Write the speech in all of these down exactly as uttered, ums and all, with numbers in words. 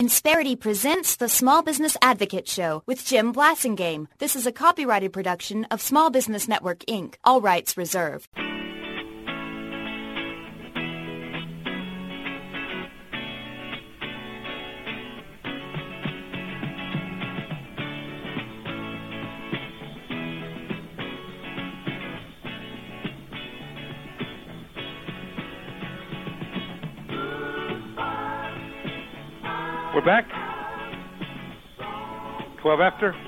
Insperity presents the Small Business Advocate Show with Jim Blasingame. This is a copyrighted production of Small Business Network, Incorporated. All rights reserved. We're back. twelve after.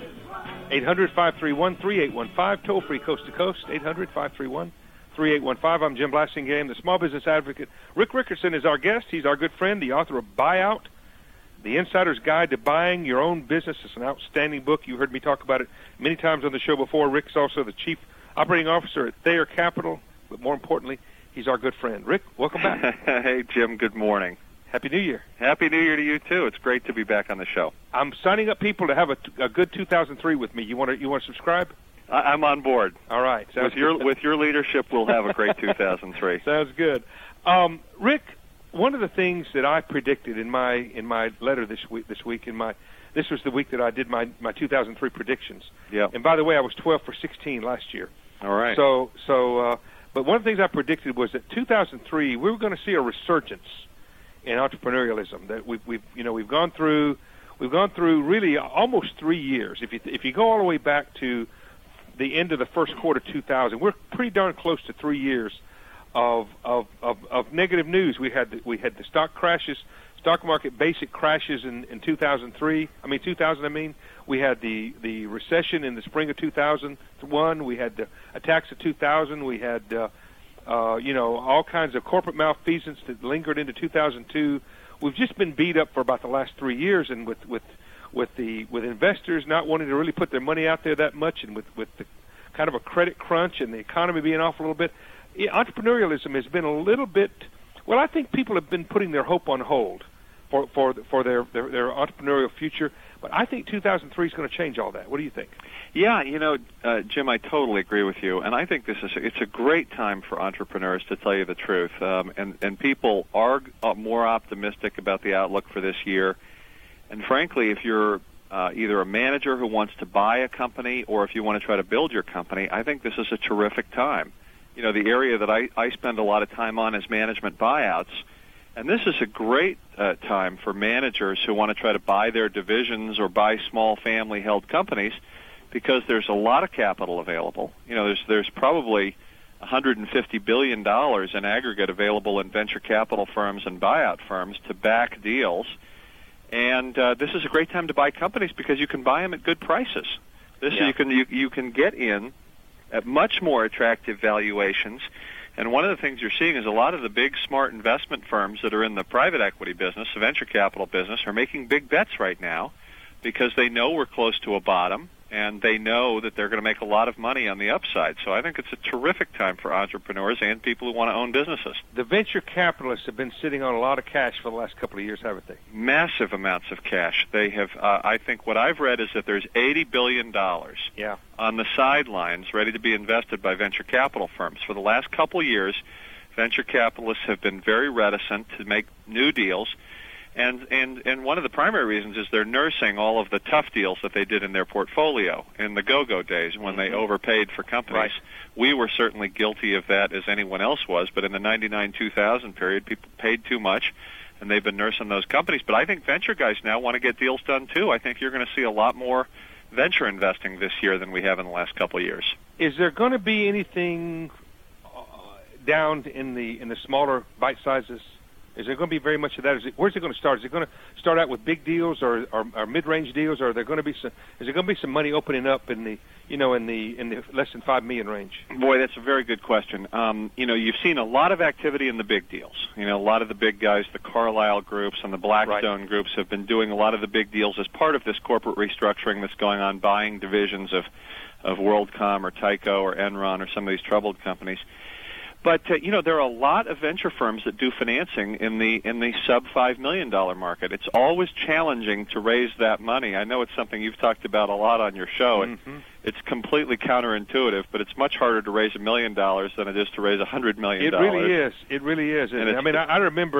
eight hundred, five three one, three eight one five. Toll free coast to coast. eight hundred, five three one, three eight one five. I'm Jim Blasingame, the small business advocate. Rick Rickerson is our guest. He's our good friend, the author of Buyout, The Insider's Guide to Buying Your Own Business. It's an outstanding book. You heard me talk about it many times on the show before. Rick's also the chief operating officer at Thayer Capital. But more importantly, he's our good friend. Rick, welcome back. Hey, Jim, good morning. Happy New Year. Happy New Year to you, too. It's great to be back on the show. I'm signing up people to have a, a good two thousand three with me. You want to you want to subscribe? I, I'm on board. All right. With your, with your leadership, we'll have a great two thousand three. Sounds good. Um, Rick, one of the things that I predicted in my in my letter this week, this week in my this was the week that I did my, my two thousand three predictions. Yeah. And by the way, I was twelve for sixteen last year. All right. So so, uh, but one of the things I predicted was that two thousand three we were going to see a resurgence in entrepreneurialism. That we've, we've, you know, we've gone through, we've gone through really almost three years. If you if you go all the way back to the end of the first quarter two thousand, we're pretty darn close to three years of of, of, of negative news. We had the, we had the stock crashes, stock market basic crashes in, in two thousand three. I mean two thousand. I mean we had the the recession in the spring of two thousand one. We had the attacks of two thousand. We had uh, Uh, you know, all kinds of corporate malfeasance that lingered into two thousand two. We've just been beat up for about the last three years, and with with with the with investors not wanting to really put their money out there that much, and with with the kind of a credit crunch and the economy being off a little bit, yeah, entrepreneurialism has been a little bit. Well, I think people have been putting their hope on hold for for for their their, their entrepreneurial future. But I think two thousand three is going to change all that. What do you think? Yeah, you know, uh, Jim, I totally agree with you, and I think this is it's a great time for entrepreneurs, to tell you the truth. Um, and and people are uh, more optimistic about the outlook for this year. And frankly, if you're uh, either a manager who wants to buy a company or if you want to try to build your company, I think this is a terrific time. You know, the area that I, I spend a lot of time on is management buyouts. And this is a great uh, time for managers who want to try to buy their divisions or buy small family-held companies, because there's a lot of capital available. You know, there's there's probably one hundred fifty billion dollars in aggregate available in venture capital firms and buyout firms to back deals. And uh, this is a great time to buy companies because you can buy them at good prices. This yeah. you can you, you can get in at much more attractive valuations. And one of the things you're seeing is a lot of the big, smart investment firms that are in the private equity business, the venture capital business, are making big bets right now because they know we're close to a bottom, and they know that they're going to make a lot of money on the upside. So I think it's a terrific time for entrepreneurs and people who want to own businesses. The venture capitalists have been sitting on a lot of cash for the last couple of years, haven't they? Massive amounts of cash. They have. Uh, I think what I've read is that there's eighty billion dollars yeah. on the sidelines ready to be invested by venture capital firms. For the last couple of years, venture capitalists have been very reticent to make new deals. And, and and one of the primary reasons is they're nursing all of the tough deals that they did in their portfolio in the go-go days when they overpaid for companies. Right. We were certainly guilty of that as anyone else was, but in the ninety-nine two thousand period, people paid too much, and they've been nursing those companies. But I think venture guys now want to get deals done, too. I think you're going to see a lot more venture investing this year than we have in the last couple of years. Is there going to be anything uh, down in the in the smaller bite sizes? Is there going to be very much of that? Is it, where's it going to start? Is it going to start out with big deals or, or, or mid-range deals, or are there going to be some? Is there going to be some money opening up in the, you know, in the in the less than five million range? Boy, that's a very good question. Um, you know, you've seen a lot of activity in the big deals. You know, a lot of the big guys, the Carlyle groups and the Blackstone right. groups, have been doing a lot of the big deals as part of this corporate restructuring that's going on, buying divisions of of WorldCom or Tyco or Enron or some of these troubled companies. But uh, you know, there are a lot of venture firms that do financing in the in the sub five million dollar market. It's always challenging to raise that money. I know it's something you've talked about a lot on your show. Mm-hmm. It, it's completely counterintuitive, but it's much harder to raise a million dollars than it is to raise a hundred million It dollars. really is. It really is. And and I mean, I, I remember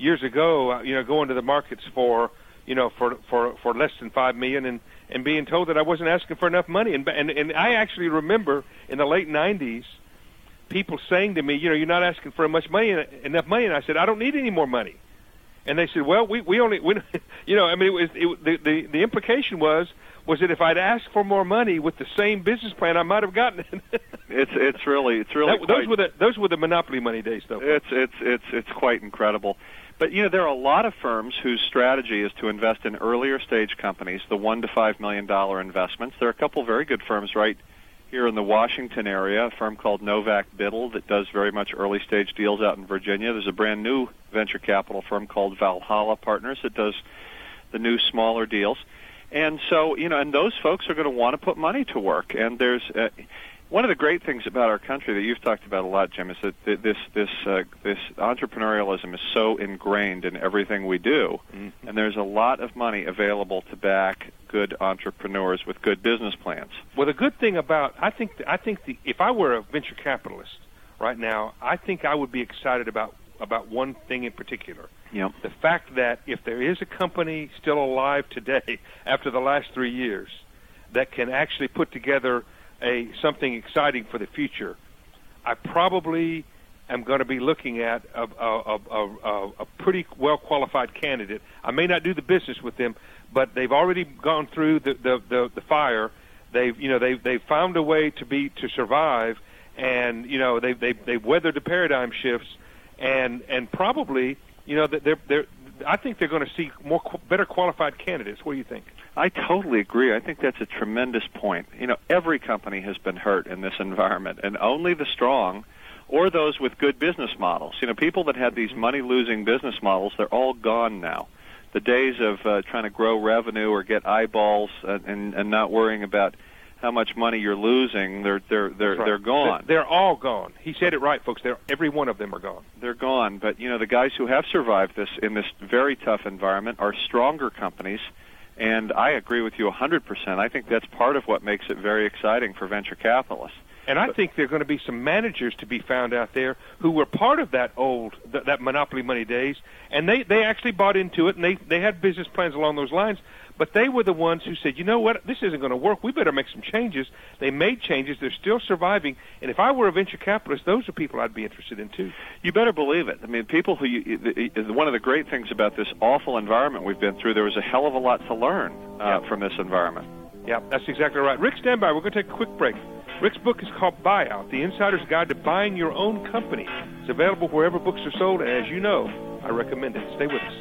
years ago, uh, you know, going to the markets for, you know, for for for less than five million, and and being told that I wasn't asking for enough money, and and and I actually remember in the late nineties, people saying to me, you know, you're not asking for much money, enough money, and I said, I don't need any more money, and they said, well, we we only, we, you know, I mean, it was it, the the the implication was. was that if I'd asked for more money with the same business plan, I might have gotten it. it's it's really it's really that, those were the those were the monopoly money days, though. It's it's it's it's quite incredible. But you know, there are a lot of firms whose strategy is to invest in earlier stage companies, the one to five million dollar investments. There are a couple of very good firms right here in the Washington area. A firm called Novak Biddle that does very much early stage deals out in Virginia. There's a brand new venture capital firm called Valhalla Partners that does the new smaller deals. And so, you know, and those folks are going to want to put money to work. And there's uh, one of the great things about our country that you've talked about a lot, Jim, is that this this uh, this entrepreneurialism is so ingrained in everything we do, mm-hmm. and there's a lot of money available to back good entrepreneurs with good business plans. Well, the good thing about I think I think the, if I were a venture capitalist right now, I think I would be excited about about one thing in particular. Yep. The fact that if there is a company still alive today after the last three years that can actually put together a something exciting for the future, I probably am going to be looking at a, a, a, a, a pretty well-qualified candidate. I may not do the business with them, but they've already gone through the, the, the, the fire. They've you know they've they've found a way to be to survive, and you know they've they've, they've weathered the paradigm shifts, and and probably. You know, they're, they're, I think they're going to see more better qualified candidates. What do you think? I totally agree. I think that's a tremendous point. You know, every company has been hurt in this environment, and only the strong or those with good business models. You know, people that had these money-losing business models, they're all gone now. The days of uh, trying to grow revenue or get eyeballs and, and, and not worrying about how much money you're losing, they're they're they're right. they're gone. They're, they're all gone. He said it right, folks. They're, every one of them are gone. They're gone. But you know, the guys who have survived this in this very tough environment are stronger companies, and I agree with you one hundred percent. I think that's part of what makes it very exciting for venture capitalists. And I think there are going to be some managers to be found out there who were part of that old th- that monopoly money days, and they they actually bought into it, and they they had business plans along those lines. But they were the ones who said, you know what, this isn't going to work. We better make some changes. They made changes. They're still surviving. And if I were a venture capitalist, those are people I'd be interested in, too. You better believe it. I mean, people who you, one of the great things about this awful environment we've been through, there was a hell of a lot to learn uh, yeah. from this environment. Yeah, that's exactly right. Rick, stand by. We're going to take a quick break. Rick's book is called Buyout, The Insider's Guide to Buying Your Own Company. It's available wherever books are sold, and as you know, I recommend it. Stay with us.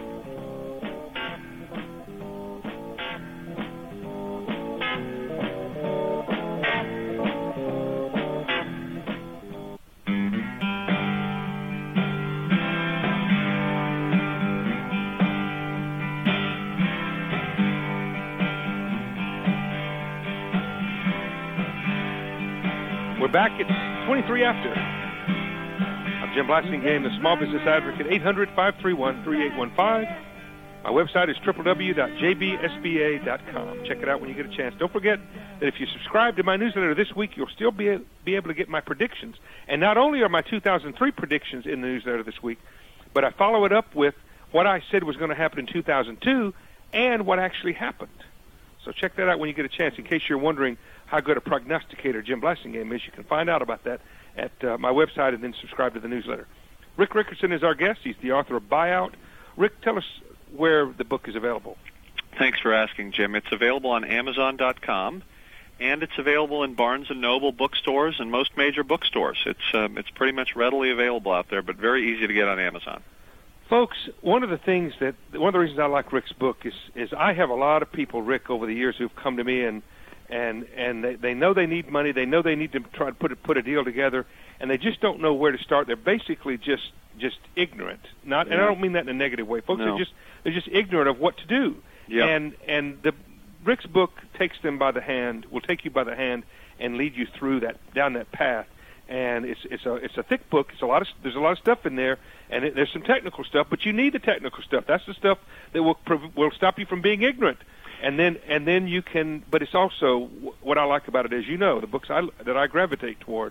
We're back at twenty-three after. I'm Jim Blasingame, the Small Business Advocate, eight hundred, five three one, three eight one five. My website is w w w dot j b s b a dot com. Check it out when you get a chance. Don't forget that if you subscribe to my newsletter this week, you'll still be, be able to get my predictions. And not only are my two thousand three predictions in the newsletter this week, but I follow it up with what I said was going to happen in two thousand two and what actually happened. So check that out when you get a chance. In case you're wondering how good a prognosticator Jim Blasingame is, you can find out about that at uh, my website and then subscribe to the newsletter. Rick Rickerson is our guest. He's the author of Buyout. Rick, tell us where the book is available. Thanks for asking, Jim. It's available on amazon dot com, and it's available in Barnes and Noble bookstores and most major bookstores. It's um, it's pretty much readily available out there, but very easy to get on Amazon. Folks, one of the things that one of the reasons I like Rick's book is is I have a lot of people, Rick, over the years who've come to me and and and they, they know they need money, they know they need to try to put a, put a deal together, and they just don't know where to start. They're basically just just ignorant. Not, yeah. And I don't mean that in a negative way, folks. No. They're just they're just ignorant of what to do. Yeah. And and the Rick's book takes them by the hand, will take you by the hand, and lead you through that down that path. And it's it's a it's a thick book. It's a lot of there's a lot of stuff in there, and it, there's some technical stuff. But you need the technical stuff. That's the stuff that will will stop you from being ignorant. And then and then you can. But it's also what I like about it is, you know, the books I, that I gravitate toward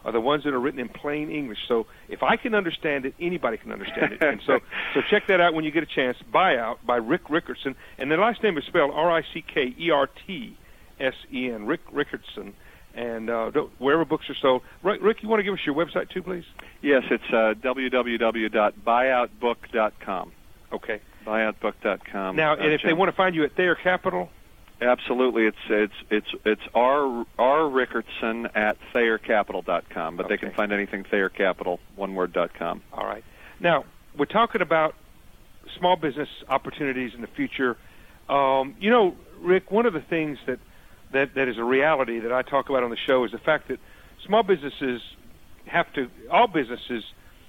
are the ones that are written in plain English. So if I can understand it, anybody can understand it. And so so check that out when you get a chance. Buyout by Rick Rickertsen. And their last name is spelled R I C K E R T S E N, Rick Rickertsen. And uh, wherever books are sold. Rick, you want to give us your website too, please? Yes, it's uh, w w w dot buyout book dot com. Okay. buyout book dot com. Now, and uh, if Jim. they want to find you at Thayer Capital? Absolutely. It's it's it's it's R R Rickertsen at Thayer Capital dot com, but okay. They can find anything Thayer Capital, one word, dot com. All right. Now, we're talking about small business opportunities in the future. Um, you know, Rick, one of the things that, that, that is a reality that I talk about on the show is the fact that small businesses have to, all businesses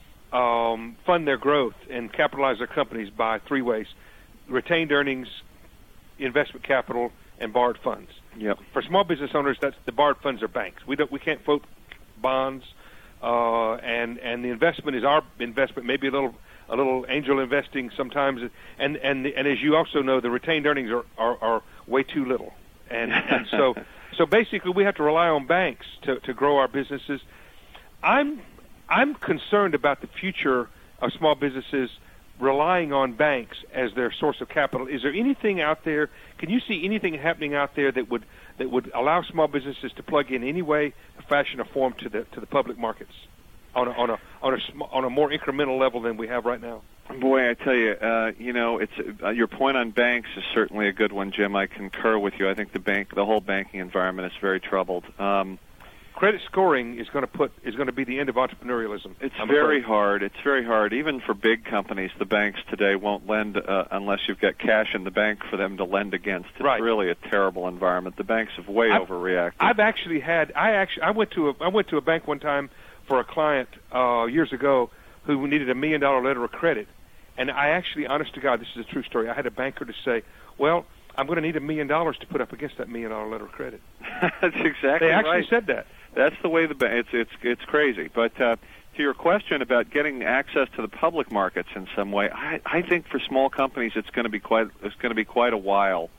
um, fund their growth and capitalize their companies by three ways: retained earnings, investment capital, and borrowed funds. Yep. For small business owners, that's the borrowed funds are banks. We don't, we can't float bonds, uh, and and the investment is our investment. Maybe a little a little angel investing sometimes, and and and as you also know, the retained earnings are are, are way too little, and and so so basically we have to rely on banks to to grow our businesses. I'm I'm concerned about the future of small businesses relying on banks as their source of capital. Is there anything out there? Can you see anything happening out there that would that would allow small businesses to plug in any way, fashion, or form to the to the public markets on a on a on a sm- on a more incremental level than we have right now? Boy, I tell you, uh, you know, it's uh, your point on banks is certainly a good one, Jim. I concur with you. I think the bank, the whole banking environment is very troubled. Um, Credit scoring is going to put is going to be the end of entrepreneurialism. It's I'm very afraid. hard. It's very hard. Even for big companies, the banks today won't lend uh, unless you've got cash in the bank for them to lend against. It's right. really a terrible environment. The banks have way I've, overreacted. I've actually had. I actually. I went to a. I went to a bank one time for a client uh, years ago who needed a million dollar letter of credit, and I actually, honest to God, this is a true story. I had a banker to say, "Well, I'm going to need a million dollars to put up against that million dollar letter of credit." That's exactly They actually right. said that. That's the way the ba- it's it's it's crazy. But uh, to your question about getting access to the public markets in some way, I, I think for small companies it's going to be quite it's going to be quite a while,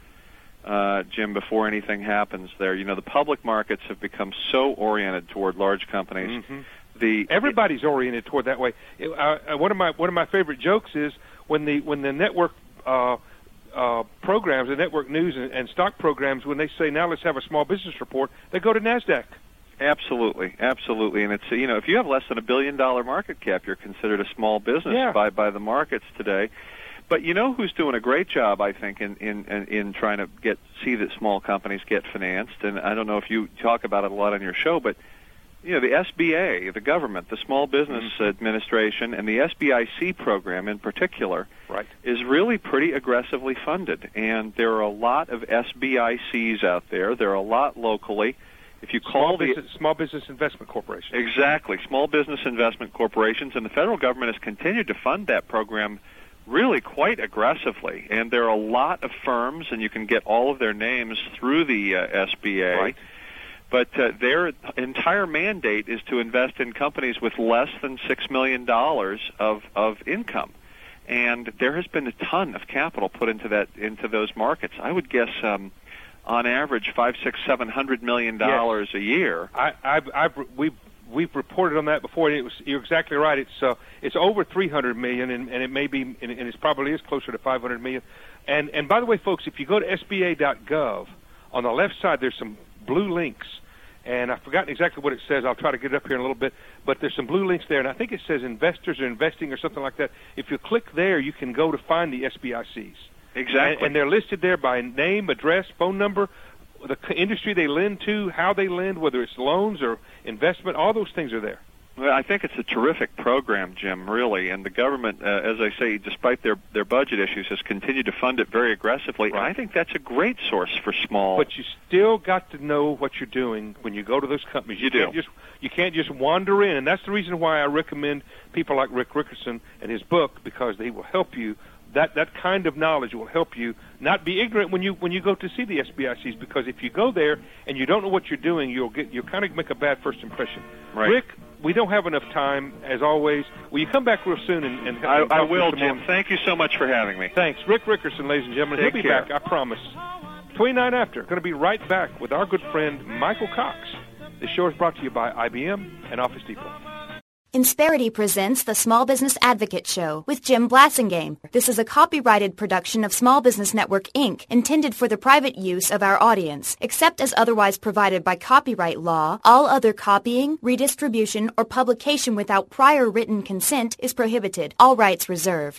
uh, Jim, before anything happens there. You know, the public markets have become so oriented toward large companies. Mm-hmm. The everybody's oriented toward that way. It, uh, one of my one of my favorite jokes is when the when the network uh, uh, programs, the network news and, and stock programs, when they say now let's have a small business report, they go to NASDAQ. Absolutely, absolutely, and it's you know if you have less than a billion dollar market cap, you're considered a small business yeah. by by the markets today. But you know who's doing a great job, I think, in in in trying to get see that small companies get financed. And I don't know if you talk about it a lot on your show, but you know the S B A, the government, the Small Business mm-hmm. Administration, and the S B I C program in particular, right. is really pretty aggressively funded. And there are a lot of S B I Cs out there. There are a lot locally. If you call small the business, small business investment corporations, exactly, small business investment corporations, and the federal government has continued to fund that program really quite aggressively. And there are a lot of firms, and you can get all of their names through the uh, S B A. Right. But uh, their entire mandate is to invest in companies with less than six million dollars of of income, and there has been a ton of capital put into that into those markets. I would guess. Um, On average, five, six, seven hundred million dollars yes. a year. I, I've, I've, we've, we've reported on that before. And it was, you're exactly right. It's, uh, it's over three hundred million, and, and it may be, and it probably is closer to five hundred million. And, and by the way, folks, if you go to S B A dot gov, on the left side there's some blue links, and I've forgotten exactly what it says. I'll try to get it up here in a little bit. But there's some blue links there, and I think it says investors are investing or something like that. If you click there, you can go to find the S B I Cs. Exactly. And, and they're listed there by name, address, phone number, the industry they lend to, how they lend, whether it's loans or investment, all those things are there. Well, I think it's a terrific program, Jim, really. And the government, uh, as I say, despite their, their budget issues, has continued to fund it very aggressively. Right. And I think that's a great source for small. But you still got to know what you're doing when you go to those companies. You, you can't do. Just, you can't just wander in. And that's the reason why I recommend people like Rick Rickertsen and his book, because they will help you. That that kind of knowledge will help you not be ignorant when you when you go to see the S B I Cs, because if you go there and you don't know what you're doing, you'll get you'll kind of make a bad first impression. Right. Rick, we don't have enough time, as always. Will you come back real soon and, and I, and I talk will, to Jim. Thank you so much for having me. Thanks, Rick Rickertsen, ladies and gentlemen. Take He'll be care. back, I promise. twenty-nine after, going to be right back with our good friend Michael Cox. The show is brought to you by I B M and Office Depot. Insperity presents the Small Business Advocate Show with Jim Blasingame. This is a copyrighted production of Small Business Network, Incorporated, intended for the private use of our audience. Except as otherwise provided by copyright law, all other copying, redistribution, or publication without prior written consent is prohibited. All rights reserved.